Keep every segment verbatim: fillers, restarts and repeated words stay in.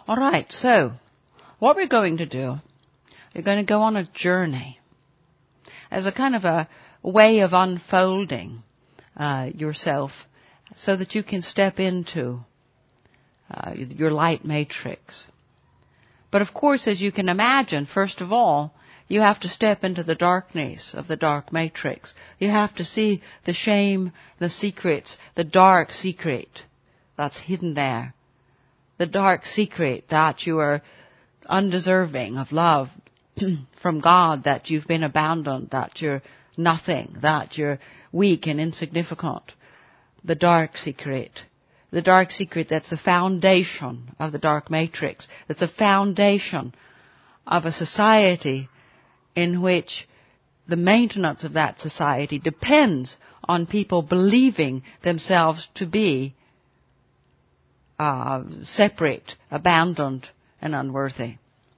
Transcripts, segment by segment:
All right, so what we're going to do, we're going to go on a journey as a kind of a way of unfolding uh, yourself so that you can step into uh, your light matrix. But of course, as you can imagine, first of all, you have to step into the darkness of the dark matrix. You have to see the shame, the secrets, the dark secret that's hidden there. The dark secret that you are undeserving of love from God, that you've been abandoned, that you're nothing, that you're weak and insignificant. The dark secret. The dark secret that's the foundation of the dark matrix. That's a foundation of a society in which the maintenance of that society depends on people believing themselves to be uh, separate, abandoned, and unworthy.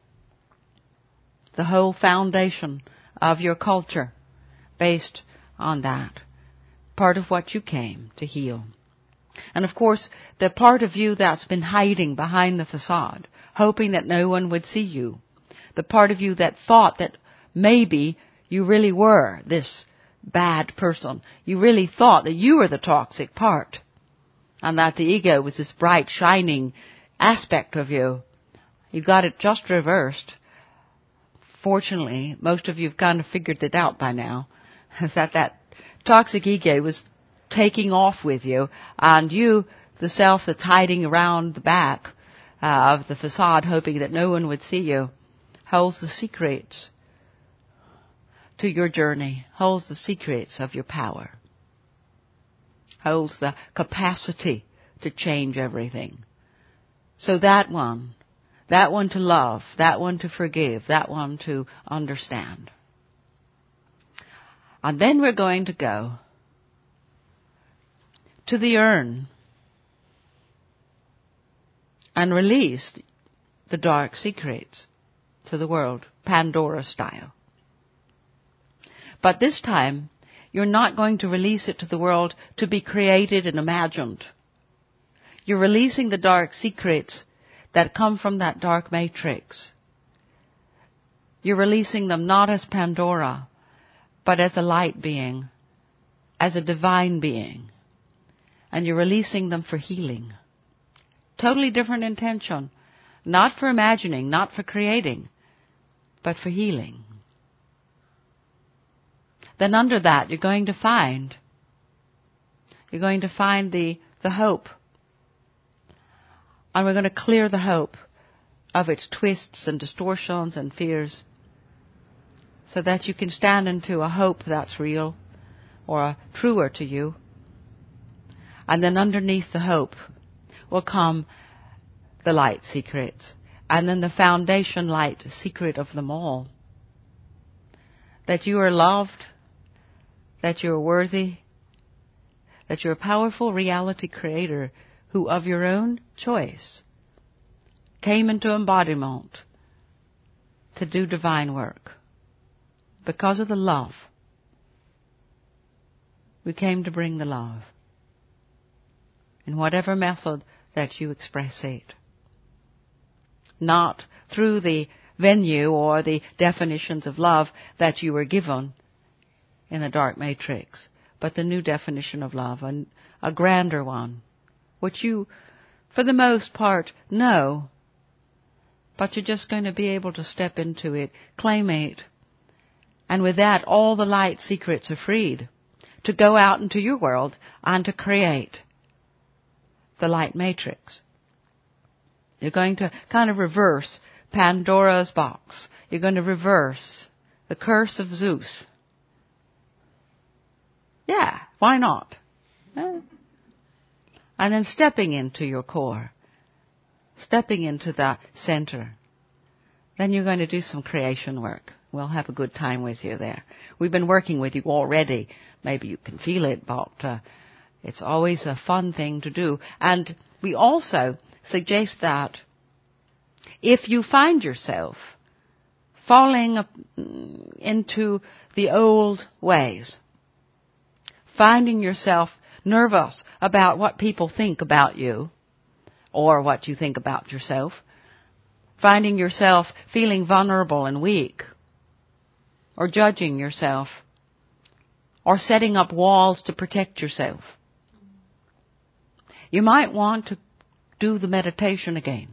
The whole foundation of your culture based on that. Part of what you came to heal. And of course, the part of you that's been hiding behind the facade, hoping that no one would see you. The part of you that thought that maybe you really were this bad person. You really thought that you were the toxic part. And that the ego was this bright, shining aspect of you. You got it just reversed. Fortunately, most of you have kind of figured it out by now. Is that that toxic ego was taking off with you, and you, the self that's hiding around the back uh, of the facade, hoping that no one would see you, holds the secrets to your journey, holds the secrets of your power, holds the capacity to change everything. So that one, that one to love, that one to forgive, that one to understand. And then we're going to go to the urn and release the dark secrets to the world, Pandora style. But this time, you're not going to release it to the world to be created and imagined. You're releasing the dark secrets that come from that dark matrix. You're releasing them not as Pandora, but as a light being, as a divine being. And you're releasing them for healing. Totally different intention. Not for imagining, not for creating, but for healing. Then under that, you're going to find, you're going to find the, the hope. And we're going to clear the hope of its twists and distortions and fears, so that you can stand into a hope that's real or a truer to you. And then underneath the hope will come the light secrets. And then the foundation light secret of them all. That you are loved, that you are worthy, that you're a powerful reality creator who of your own choice came into embodiment to do divine work. Because of the love. We came to bring the love. In whatever method that you express it. Not through the venue or the definitions of love that you were given in the dark matrix, but the new definition of love, a, a grander one, which you, for the most part, know, but you're just going to be able to step into it, claim it, and with that, all the light secrets are freed to go out into your world and to create the light matrix. You're going to kind of reverse Pandora's box. You're going to reverse the curse of Zeus. Yeah, why not? Eh? And then stepping into your core, stepping into that center, then you're going to do some creation work. We'll have a good time with you there. We've been working with you already. Maybe you can feel it, but uh, it's always a fun thing to do. And we also suggest that if you find yourself falling into the old ways, finding yourself nervous about what people think about you or what you think about yourself, finding yourself feeling vulnerable and weak, or judging yourself, or setting up walls to protect yourself. You might want to do the meditation again.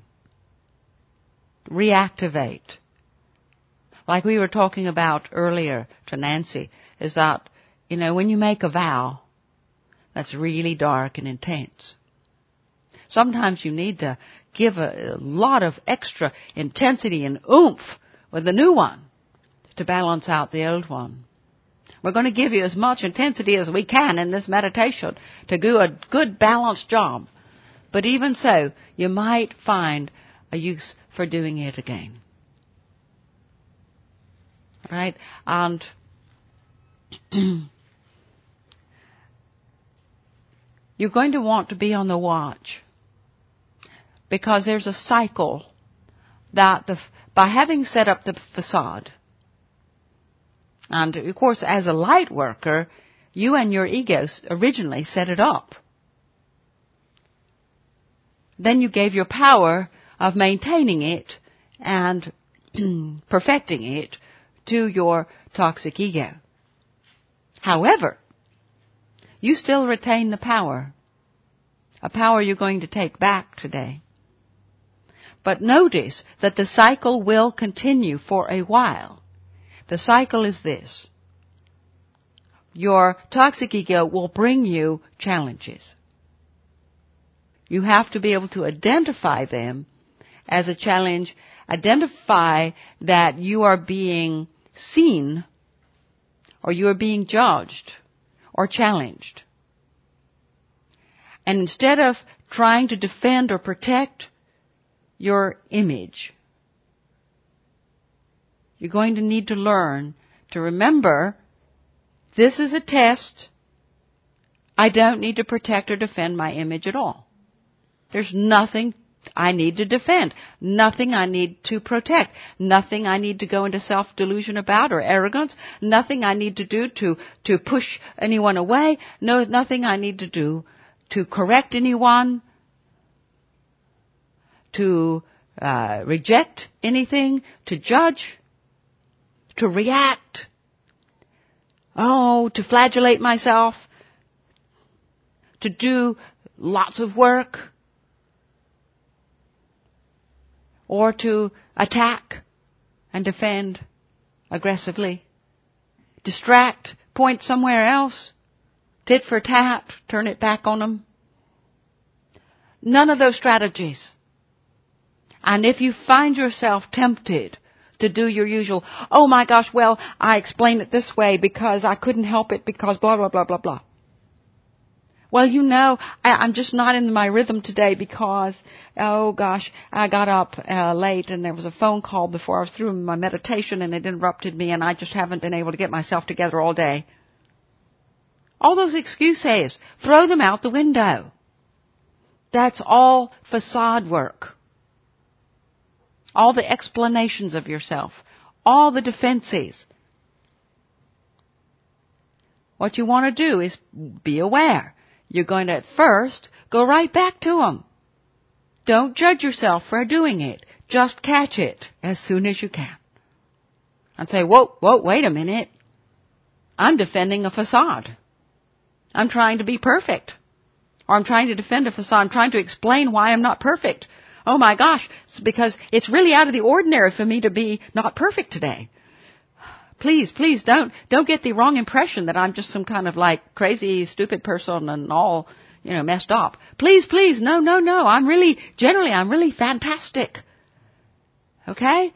Reactivate. Like we were talking about earlier to Nancy, is that, you know, when you make a vow that's really dark and intense, sometimes you need to give a, a lot of extra intensity and oomph with the new one to balance out the old one. We're going to give you as much intensity as we can in this meditation to do a good balanced job. But even so, you might find a use for doing it again. Right? And you're going to want to be on the watch, because there's a cycle that the, by having set up the facade, and of course as a light worker, you and your ego originally set it up. Then you gave your power of maintaining it and perfecting it to your toxic ego. However, you still retain the power, a power you're going to take back today. But notice that the cycle will continue for a while. The cycle is this. Your toxic ego will bring you challenges. You have to be able to identify them as a challenge, identify that you are being seen, or you are being judged or challenged. And instead of trying to defend or protect your image, you're going to need to learn to remember, this is a test. I don't need to protect or defend my image at all. There's nothing I need to defend, nothing I need to protect, nothing I need to go into self-delusion about or arrogance, nothing I need to do to, to push anyone away, no, nothing I need to do to correct anyone, to uh, reject anything, to judge, to react, oh, to flagellate myself, to do lots of work, or to attack and defend aggressively, distract, point somewhere else, tit for tat, turn it back on them. None of those strategies. And if you find yourself tempted to do your usual, oh my gosh, well, I explained it this way because I couldn't help it because blah, blah, blah, blah, blah. Well, you know, I, I'm just not in my rhythm today because, oh gosh, I got up uh, late and there was a phone call before I was through my meditation and it interrupted me and I just haven't been able to get myself together all day. All those excuses, throw them out the window. That's all facade work. All the explanations of yourself, all the defenses. What you want to do is be aware. You're going to at first go right back to them. Don't judge yourself for doing it. Just catch it as soon as you can. And say, whoa, whoa, wait a minute. I'm defending a facade. I'm trying to be perfect. Or I'm trying to defend a facade. I'm trying to explain why I'm not perfect. Oh my gosh, it's because it's really out of the ordinary for me to be not perfect today. Please, please don't, don't get the wrong impression that I'm just some kind of like crazy, stupid person and all, you know, messed up. Please, please, no, no, no. I'm really, generally, I'm really fantastic. Okay?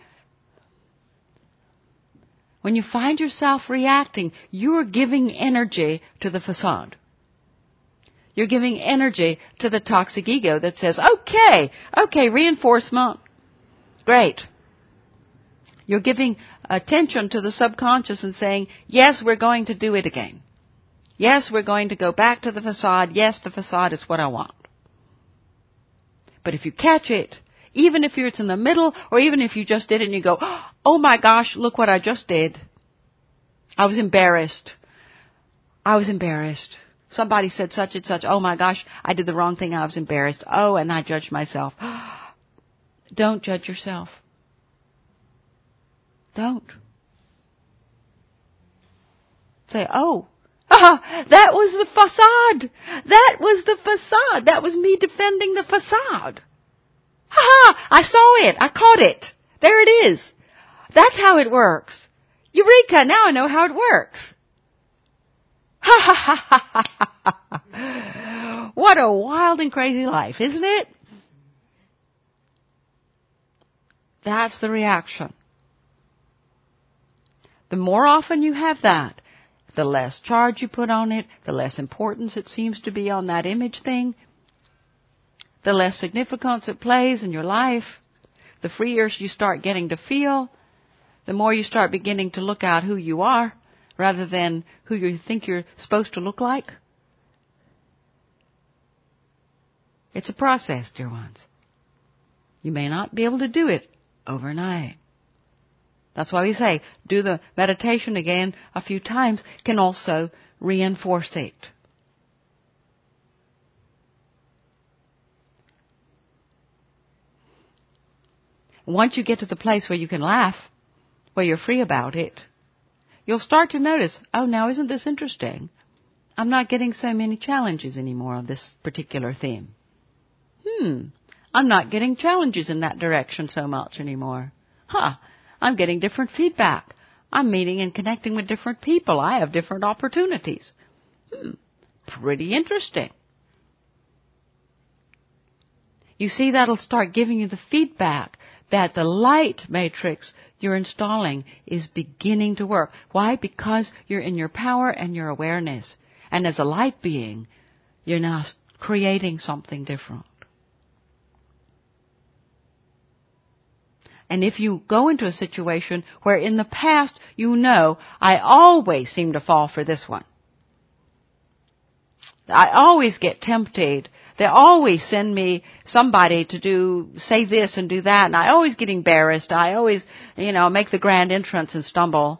When you find yourself reacting, you're giving energy to the facade. You're giving energy to the toxic ego that says, okay, okay, reinforcement. Great. You're giving attention to the subconscious and saying, yes, we're going to do it again. Yes, we're going to go back to the facade. Yes, the facade is what I want. But if you catch it, even if it's in the middle, or even if you just did it and you go, oh my gosh, look what I just did. I was embarrassed. I was embarrassed. Somebody said such and such. Oh my gosh, I did the wrong thing. I was embarrassed. Oh, and I judged myself. Don't judge yourself. Don't. Say, oh, ah, that was the facade. That was the facade. That was me defending the facade. Ha ha, I saw it. I caught it. There it is. That's how it works. Eureka, now I know how it works. Ha ha ha ha ha ha. What a wild and crazy life, isn't it? That's the reaction. The more often you have that, the less charge you put on it, the less importance it seems to be on that image thing, the less significance it plays in your life, the freer you start getting to feel, the more you start beginning to look out who you are rather than who you think you're supposed to look like. It's a process, dear ones. You may not be able to do it overnight. That's why we say, do the meditation again a few times can also reinforce it. Once you get to the place where you can laugh, where you're free about it, you'll start to notice, oh, now isn't this interesting? I'm not getting so many challenges anymore on this particular theme. Hmm, I'm not getting challenges in that direction so much anymore. Huh. I'm getting different feedback. I'm meeting and connecting with different people. I have different opportunities. Hmm, pretty interesting. You see, that'll start giving you the feedback that the light matrix you're installing is beginning to work. Why? Because you're in your power and your awareness. And as a light being, you're now creating something different. And if you go into a situation where in the past you know, I always seem to fall for this one. I always get tempted. They always send me somebody to do, say this and do that, and I always get embarrassed. I always, you know, make the grand entrance and stumble.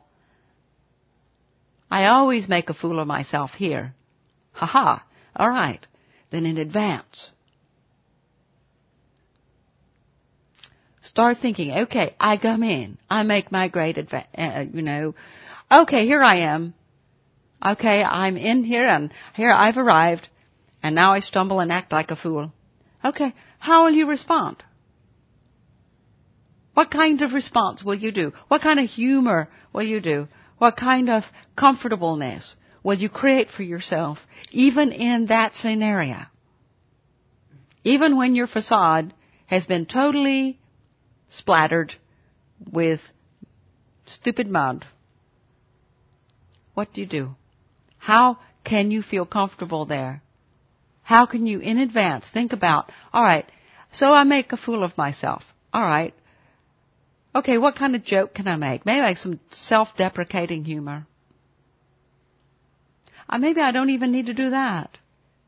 I always make a fool of myself here. Ha ha. All right. Then in advance, start thinking, okay, I come in. I make my great, adva- uh, you know, okay, here I am. Okay, I'm in here and here I've arrived and now I stumble and act like a fool. Okay, how will you respond? What kind of response will you do? What kind of humor will you do? What kind of comfortableness will you create for yourself even in that scenario? Even when your facade has been totally splattered with stupid mud. What do you do? How can you feel comfortable there? How can you, in advance, think about, all right, so I make a fool of myself. All right. Okay, what kind of joke can I make? Maybe like some self-deprecating humor. Or maybe I don't even need to do that.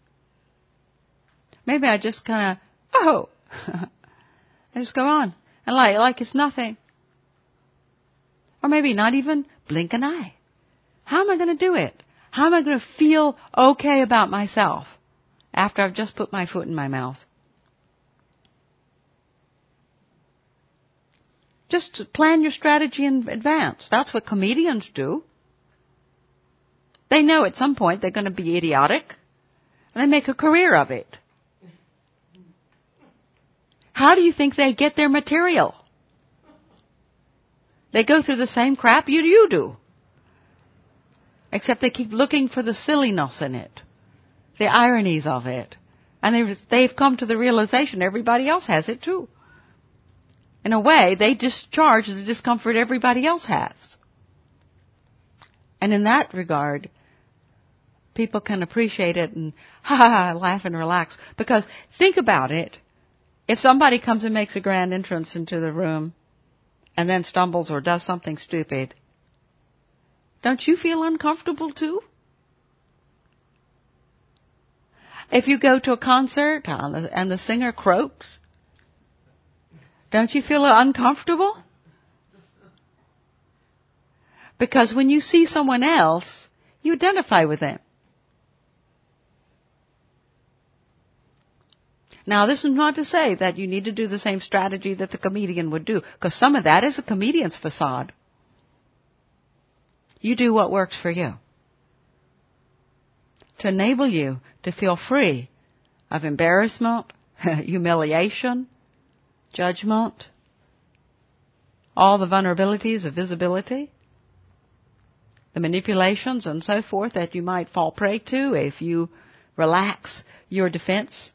Maybe I just kind of, oh, I just go on. And like, like it's nothing. Or maybe not even blink an eye. How am I going to do it? How am I going to feel okay about myself after I've just put my foot in my mouth? Just plan your strategy in advance. That's what comedians do. They know at some point they're going to be idiotic, and they make a career of it. How do you think they get their material? They go through the same crap you, you do. Except they keep looking for the silliness in it, the ironies of it. And they've, they've come to the realization everybody else has it too. In a way, they discharge the discomfort everybody else has. And in that regard, people can appreciate it and ha ha ha, laugh and relax. Because think about it. If somebody comes and makes a grand entrance into the room and then stumbles or does something stupid, don't you feel uncomfortable too? If you go to a concert and the singer croaks, don't you feel uncomfortable? Because when you see someone else, you identify with them. Now, this is not to say that you need to do the same strategy that the comedian would do, because some of that is a comedian's facade. You do what works for you, to enable you to feel free of embarrassment, humiliation, judgment, all the vulnerabilities of visibility, the manipulations and so forth that you might fall prey to if you relax your defense.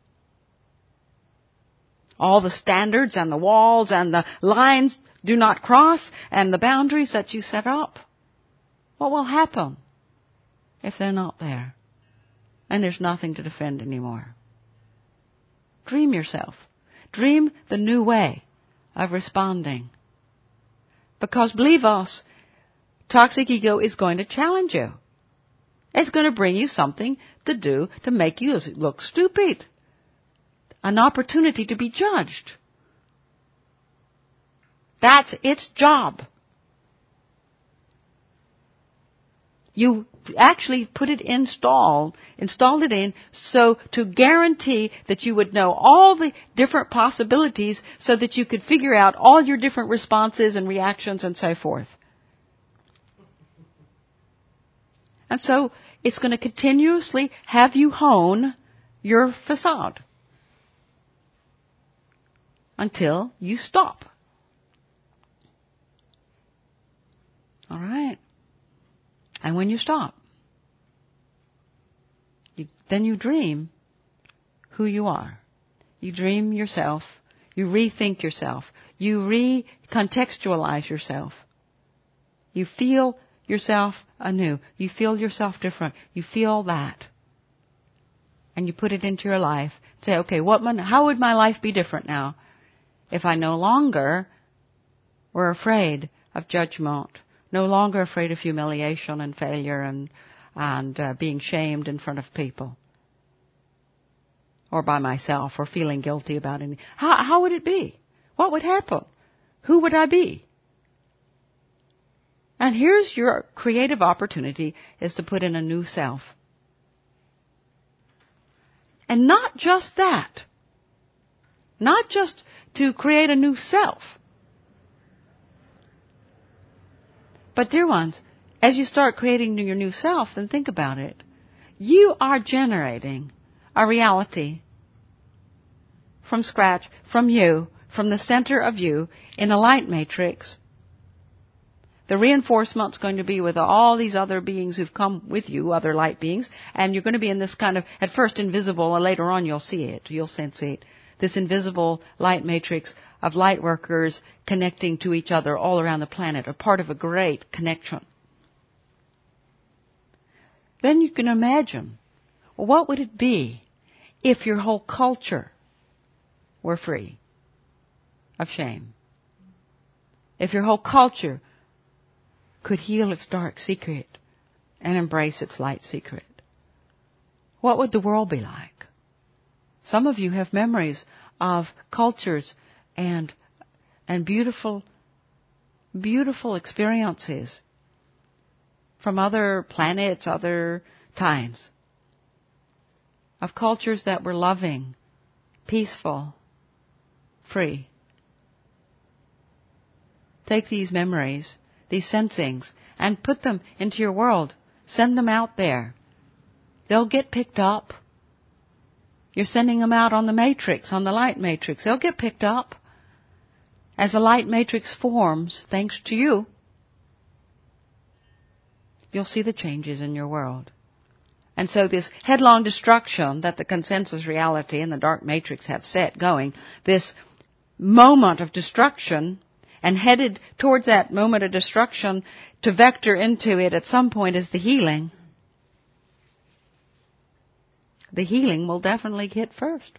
All the standards and the walls and the lines do not cross and the boundaries that you set up. What will happen if they're not there and there's nothing to defend anymore? Dream yourself. Dream the new way of responding. Because believe us, toxic ego is going to challenge you. It's going to bring you something to do to make you look stupid. An opportunity to be judged. That's its job. You actually put it installed, installed it in so to guarantee that you would know all the different possibilities so that you could figure out all your different responses and reactions and so forth. And so it's going to continuously have you hone your facade until you stop. All right? And when you stop, you, then you dream who you are. You dream yourself. You rethink yourself. You recontextualize yourself. You feel yourself anew. You feel yourself different. You feel that. And you put it into your life. Say, okay, what? My, how would my life be different now if I no longer were afraid of judgment? No longer afraid of humiliation and failure and and uh, being shamed in front of people, or by myself, or feeling guilty about anything. How how would it be? What would happen? Who would I be? And here's your creative opportunity: is to put in a new self, and not just that, not just to create a new self. But dear ones, as you start creating your new self, then think about it. You are generating a reality from scratch, from you, from the center of you, in a light matrix. The reinforcement's going to be with all these other beings who've come with you, other light beings, and you're going to be in this kind of, at first invisible, and later on you'll see it, you'll sense it. This invisible light matrix of light workers connecting to each other all around the planet, a part of a great connection. Then you can imagine, well, what would it be if your whole culture were free of shame? If your whole culture could heal its dark secret and embrace its light secret? What would the world be like? Some of you have memories of cultures and and beautiful, beautiful experiences from other planets, other times, of cultures that were loving, peaceful, free. Take these memories, these sensings, and put them into your world. Send them out there. They'll get picked up. You're sending them out on the matrix, on the light matrix. They'll get picked up. As the light matrix forms, thanks to you, you'll see the changes in your world. And so this headlong destruction that the consensus reality and the dark matrix have set going, this moment of destruction, and headed towards that moment of destruction to vector into it at some point, is the healing. The healing will definitely hit first.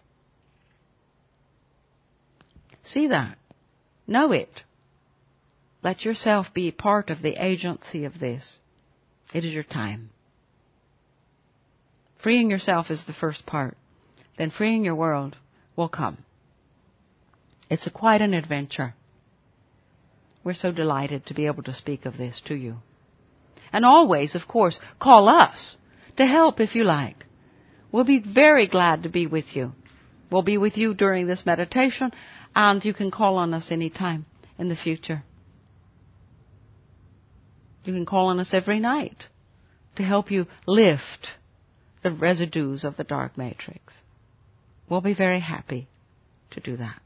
See that. Know it. Let yourself be part of the agency of this. It is your time. Freeing yourself is the first part. Then freeing your world will come. It's a, quite an adventure. We're so delighted to be able to speak of this to you. And always, of course, call us to help if you like. We'll be very glad to be with you We'll be with you during this meditation, and you can call on us anytime in the future. You can call on us every night to help you lift the residues of the dark matrix. We'll be very happy to do that.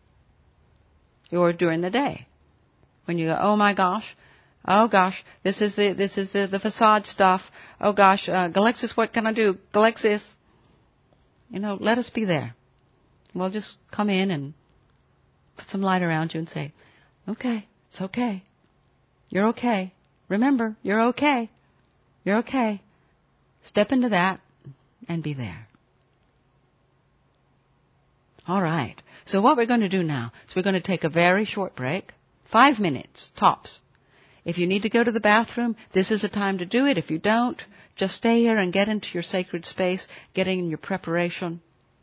Or during the day, when you go, oh my gosh, oh gosh, this is the this is the, the facade stuff. Oh gosh, uh, Galexis, what can I do? Galexis, you know, let us be there. We'll just come in and put some light around you and say, okay, it's okay. You're okay. Remember, you're okay. You're okay. Step into that and be there. All right. So what we're going to do now is we're going to take a very short break. Five minutes, tops. If you need to go to the bathroom, this is the time to do it. If you don't, just stay here and get into your sacred space, get in your preparation.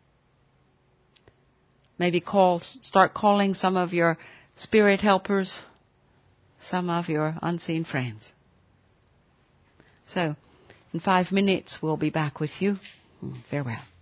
Maybe call, start calling some of your spirit helpers, some of your unseen friends. So, in five minutes, we'll be back with you. Farewell.